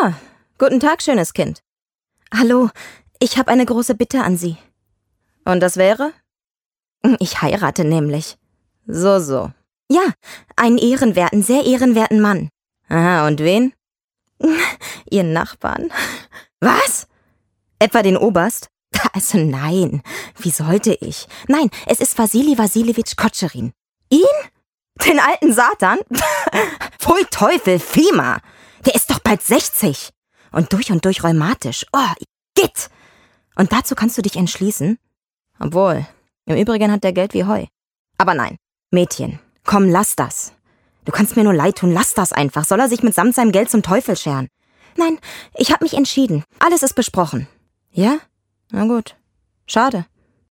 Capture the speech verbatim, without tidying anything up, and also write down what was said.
Ah, guten Tag, schönes Kind. Hallo, ich habe eine große Bitte an Sie. Und das wäre? Ich heirate nämlich. So, so. Ja, einen ehrenwerten, sehr ehrenwerten Mann. Aha, und wen? Ihren Nachbarn. Was? Etwa den Oberst? Also nein, wie sollte ich? Nein, es ist Wassili Wassiljewitsch Kotscherin. Ihn? Den alten Satan? Pfui Teufel, Fema! Der ist doch bald sechzig. Und durch und durch rheumatisch. Oh, Gitt! Und dazu kannst du dich entschließen? Obwohl, im Übrigen hat der Geld wie Heu. Aber nein. Mädchen, komm, lass das. Du kannst mir nur leid tun, lass das einfach. Soll er sich mitsamt seinem Geld zum Teufel scheren? Nein, ich habe mich entschieden. Alles ist besprochen. Ja? Na gut. Schade.